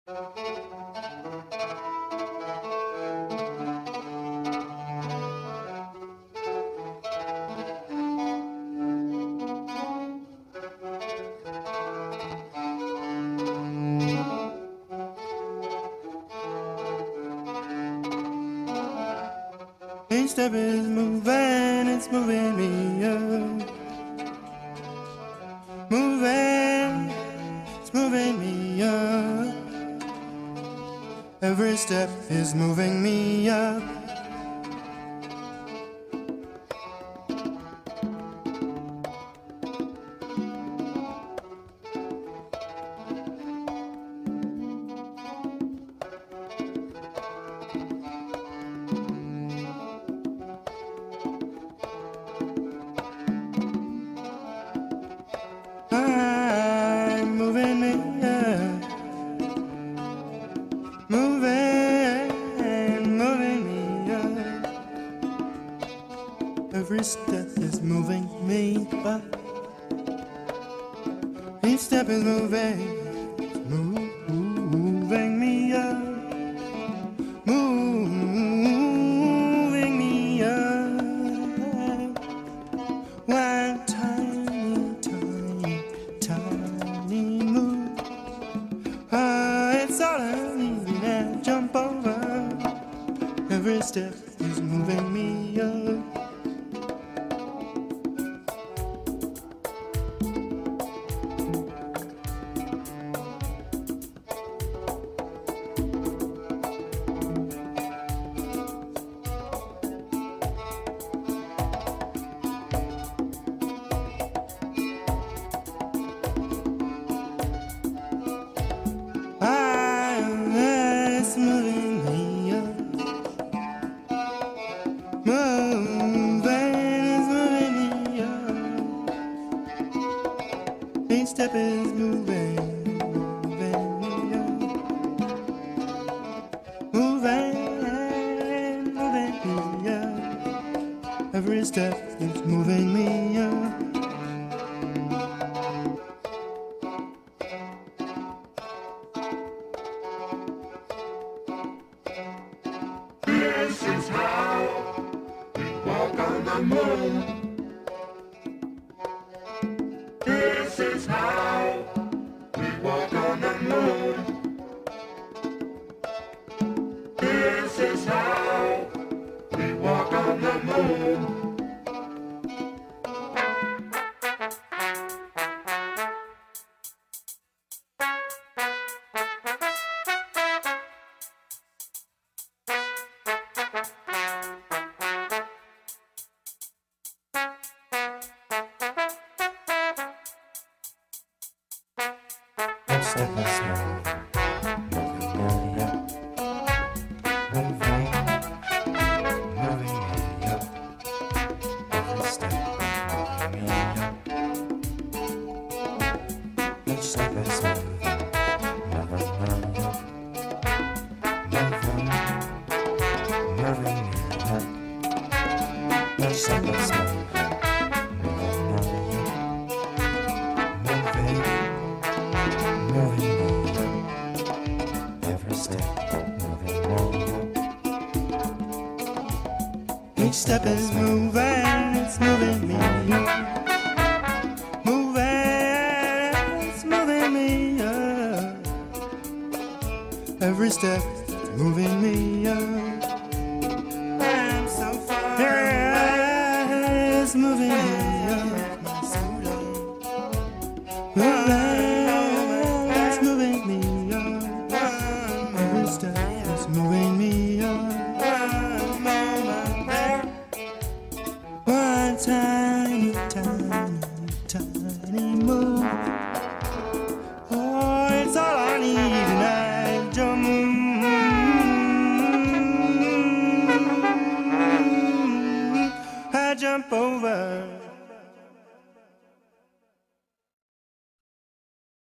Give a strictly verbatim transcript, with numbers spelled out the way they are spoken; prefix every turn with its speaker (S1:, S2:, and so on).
S1: Each step is moving, it's moving me up. Moving, it's moving me up. Every step is moving me up. I'm moving me up. Moving, moving me up. Every step is moving me up. Each step is moving, moving me up. Moving me up. One tiny, tiny, tiny move. Ah, it's all I need and jump over. Every step is moving me up. Ah, it's moving me up. Moving is moving me up. Each step is moving, moving me up. Moving, moving me up. Every step is moving me up.
S2: This is how we walk on the moon. This is how we walk on the moon. This is how we walk on the moon.
S3: Each step is moving, moving me up. Moving, moving me up. Every step moving me up. Each step is moving, moving me up. Moving, moving me up. Each step is moving, moving me up. Moving. Moving me up. Every step moving me up.
S1: Each step is moving, it's moving me up. Moving, it's moving me up. Every step is moving me up. I'm so far away. It's moving me up. Moving.